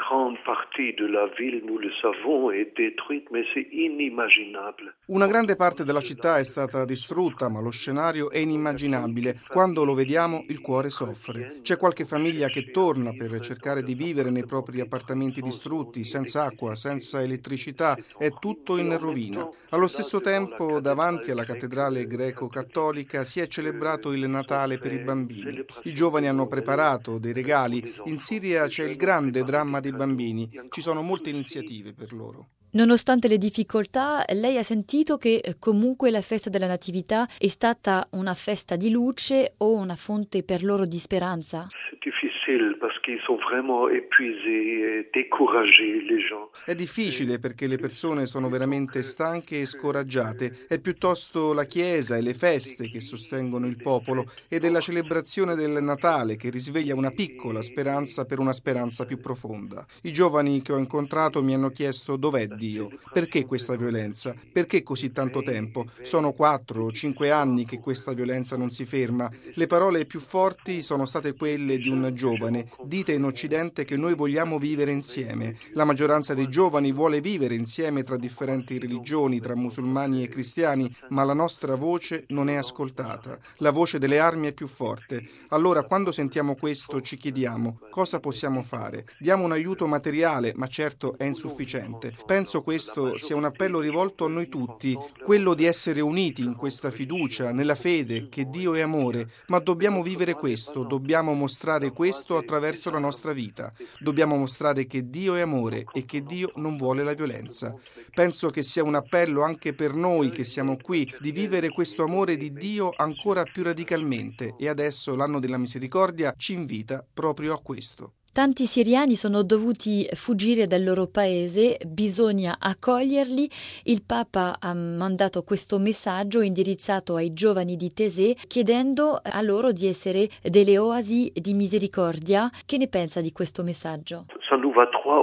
grande partie de la ville, nous le savons, est détruite, mais c'est inimmaginable. Una grande parte della città è stata distrutta, ma lo scenario è inimmaginabile. Quando lo vediamo, il cuore soffre. C'è qualche famiglia che torna per cercare di vivere nei propri appartamenti distrutti, senza acqua, senza elettricità, è tutto in rovina. Allo stesso tempo, davanti alla cattedrale greco-cattolica si è celebrato il Natale per i bambini. I giovani hanno preparato dei regali. In Siria c'è il grande dramma dei bambini. Ci sono molte iniziative per loro. Nonostante le difficoltà, lei ha sentito che comunque la festa della Natività è stata una festa di luce o una fonte per loro di speranza? C'est difficile parce qu'ils sont vraiment épuisés et découragés, les gens. È difficile perché le persone sono veramente stanche e scoraggiate. È piuttosto la Chiesa e le feste che sostengono il popolo ed è la celebrazione del Natale che risveglia una piccola speranza per una speranza più profonda. I giovani che ho incontrato mi hanno chiesto dov'è Dio, perché questa violenza, perché così tanto tempo. Sono 4 o 5 anni che questa violenza non si ferma. Le parole più forti sono state quelle di un giovane: dite in Occidente che noi vogliamo vivere insieme. La maggioranza dei giovani vuole vivere insieme tra differenti religioni, tra musulmani e cristiani, ma la nostra voce non è ascoltata. La voce delle armi è più forte. Allora, quando sentiamo questo, ci chiediamo: cosa possiamo fare? Diamo un aiuto materiale, ma certo è insufficiente. Penso questo sia un appello rivolto a noi tutti, quello di essere uniti in questa fiducia, nella fede che Dio è amore, ma dobbiamo vivere questo, dobbiamo mostrare questo attraverso la nostra vita. Dobbiamo mostrare che Dio è amore e che Dio non vuole la violenza. Penso che sia un appello anche per noi che siamo qui di vivere questo amore di Dio ancora più radicalmente e adesso l'anno della misericordia ci invita proprio a questo. Tanti siriani sono dovuti fuggire dal loro paese, bisogna accoglierli. Il Papa ha mandato questo messaggio indirizzato ai giovani di Taizé, chiedendo a loro di essere delle oasi di misericordia. Che ne pensa di questo messaggio? Ça nous va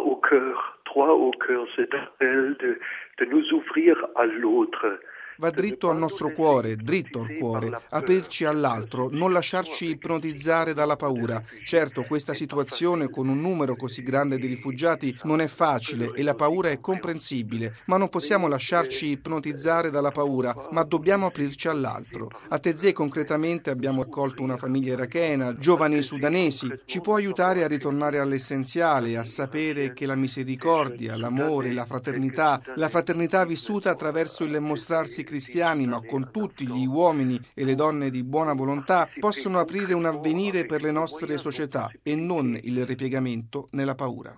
droit au cœur, cet appel de nous ouvrir à l'autre. Va dritto al nostro cuore, dritto al cuore, aprirci all'altro, non lasciarci ipnotizzare dalla paura. Certo, questa situazione con un numero così grande di rifugiati non è facile e la paura è comprensibile, ma non possiamo lasciarci ipnotizzare dalla paura, ma dobbiamo aprirci all'altro. A Taizé concretamente abbiamo accolto una famiglia irachena, giovani sudanesi. Ci può aiutare a ritornare all'essenziale, a sapere che la misericordia, l'amore, la fraternità vissuta attraverso il mostrarsi cristiani, ma con tutti gli uomini e le donne di buona volontà, possono aprire un avvenire per le nostre società e non il ripiegamento nella paura.